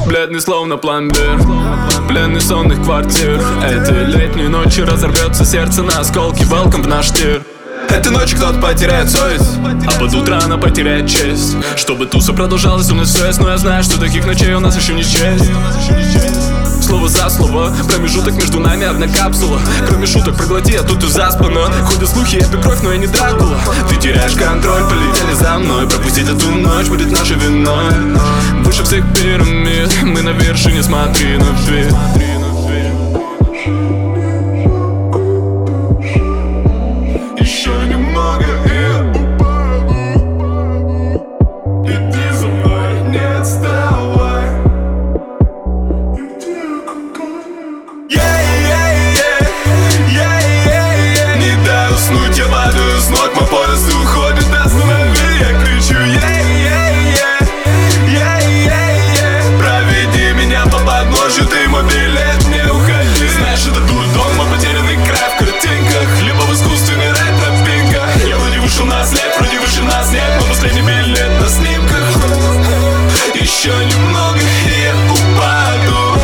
бледный, словно пломбир, пленный сонных квартир. Этой летней ночью разорвется сердце на осколки. Welcome в наш тир. Этой ночью кто-то потеряет совесть, а под утро она потеряет честь. Чтобы туса продолжалась, у нас все есть, но я знаю, что таких ночей у нас еще не честь. Слово за слово, промежуток между нами одна капсула. Кроме шуток проглоти, а тут и заспано. Ходят слухи, я пью кровь, но я не Дракула. Ты теряешь контроль, полетели за мной. Пропустить эту ночь будет нашей виной. Выше всех пирамид, мы на вершине, смотри на вид. Еще немного и упаду. Иди за мной, не отставай. Не дай уснуть, я падаю с ног, мой поезд уходит, останови, я кричу. Проведи меня по подножью, ты мой билет, не уходи. Знаешь, это дурдом, мой потерянный край в картинках, либо в искусственной ретро-пинках. Я вроде вышел на след, вроде выше нас нет, но последний билет на снимках. Еще немного и я упаду.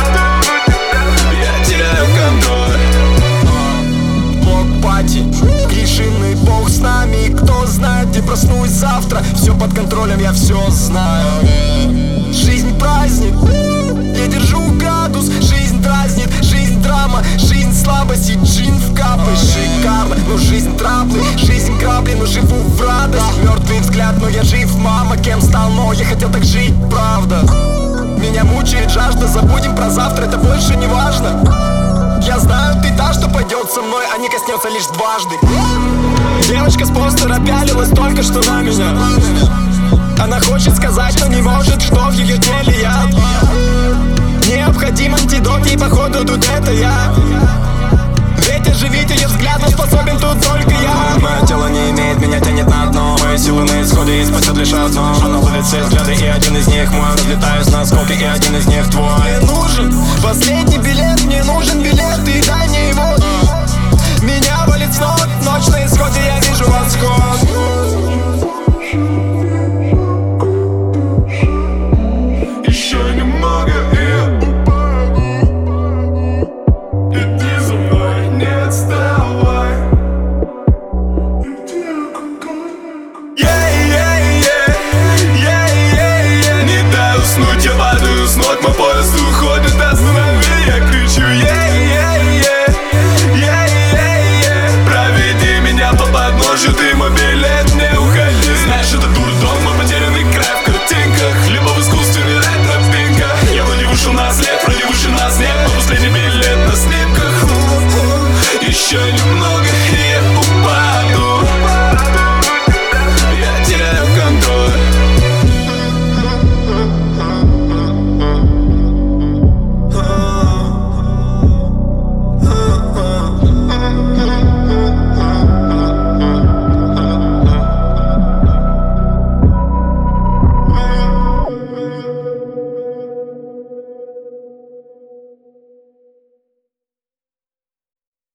Я теряю контроль. Блок-пати, клишиный бог с нами. Кто знает, где проснусь завтра. Все под контролем, я все знаю. Жизнь праздник, я держу градус. Жизнь дразнит, жизнь драма. Жизнь слабости, джин в капы. Шикарно, но жизнь траблы. Жизнь грабли, но живу в радость. Мертвый взгляд, но я жив, мама. Кем стал, но я хотел так жить, правда. Меня мучает жажда, забудем про завтра, это больше не важно. Я знаю, ты та, что пойдет со мной, а не коснется лишь дважды. Девочка с постера пялилась только что на меня. Она хочет сказать, но не может, что в ее теле яд. Необходим антидот, и походу тут это я. Ведь оживить ее взглядом способен тут только я. Мое тело не имеет, меня тянет на дно. Мои силы на исходе и спасет лишь одно. Она ловит все взгляды, и один из них мой. Разлетаюсь на осколки, и один из них твой. Мне нужен последний билет, мне нужен билет, и дай мне его. Меня валит с ног, ночь на исходе, я вижу восход.